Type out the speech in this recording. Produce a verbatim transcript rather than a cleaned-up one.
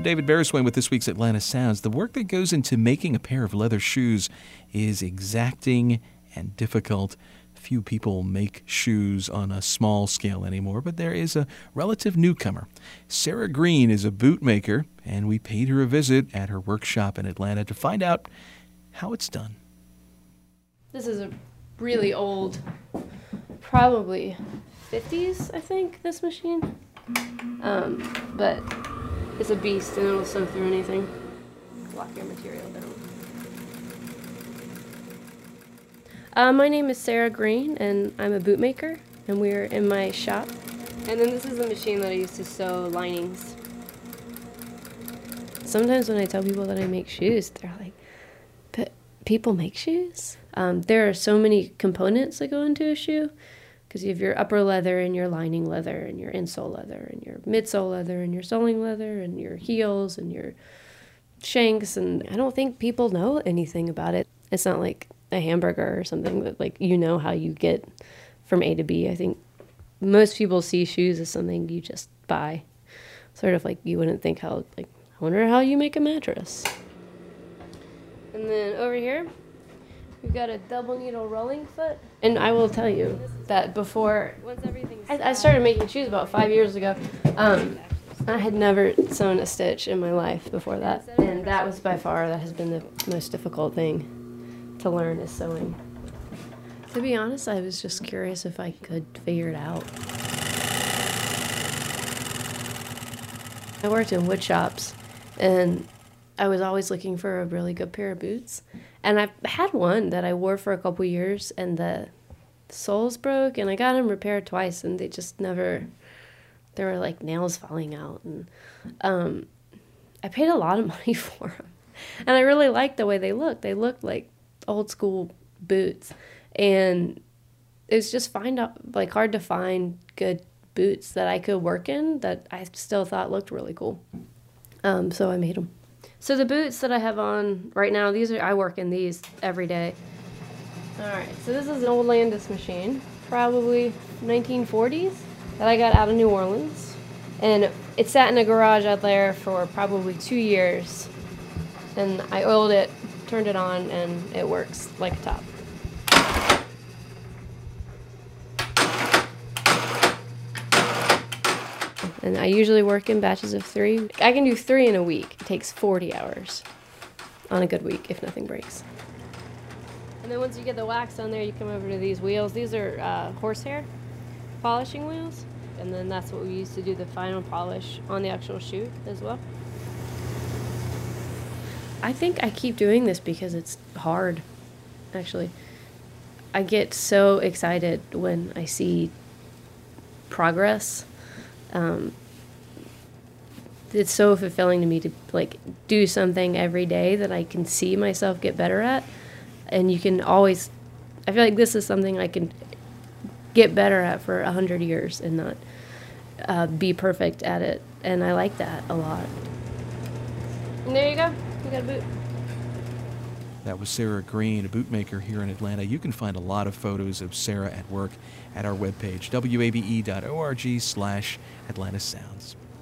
I'm David Bereswain with this week's Atlanta Sounds. The work that goes into making a pair of leather shoes is exacting and difficult. Few people make shoes on a small scale anymore, but there is a relative newcomer. Sarah Green is a boot maker, and we paid her a visit at her workshop in Atlanta to find out how it's done. This is a really old, probably fifties, I think, this machine. Um, but it's a beast and it'll sew through anything. Lock your material down. Uh, my name is Sarah Green, and I'm a boot maker, and we're in my shop. And then this is a machine that I use to sew linings. Sometimes when I tell people that I make shoes, they're like, but people make shoes? Um, there are so many components that go into a shoe, because you have your upper leather and your lining leather and your insole leather and your midsole leather and your soling leather and your heels and your shanks, and I don't think people know anything about it. It's not like a hamburger or something that, like, you know how you get from A to B. I think most people see shoes as something you just buy. Sort of like you wouldn't think how, like, I wonder how you make a mattress. And then over here, we've got a double needle rolling foot. And I will tell you that before, I, I started making shoes about five years ago. Um, I had never sewn a stitch in my life before that. And that was by far, that has been the most difficult thing to learn, is sewing. To be honest, I was just curious if I could figure it out. I worked in wood shops, and I was always looking for a really good pair of boots. And I had one that I wore for a couple years, and the soles broke, and I got them repaired twice, and they just never, there were like nails falling out. And um, I paid a lot of money for them. And I really liked the way they looked. They looked like old school boots, and it was just find out like hard to find good boots that I could work in that I still thought looked really cool. Um, so I made them. So the boots that I have on right now, these are, I work in these every day. All right, so this is an old Landis machine, probably nineteen forties, that I got out of New Orleans, and it sat in a garage out there for probably two years, and I oiled it, turned it on, and it works like a top. And I usually work in batches of three. I can do three in a week. It takes forty hours on a good week if nothing breaks. And then once you get the wax on there, you come over to these wheels. These are uh, horsehair polishing wheels. And then that's what we use to do the final polish on the actual shoe as well. I think I keep doing this because it's hard, actually. I get so excited when I see progress. Um, it's so fulfilling to me to like do something every day that I can see myself get better at. And you can always, I feel like this is something I can get better at for a hundred years and not uh, be perfect at it. And I like that a lot. And there you go. You got a boot. That was Sarah Green, a boot maker here in Atlanta. You can find a lot of photos of Sarah at work at our webpage, W A B E dot org slash Atlanta Sounds.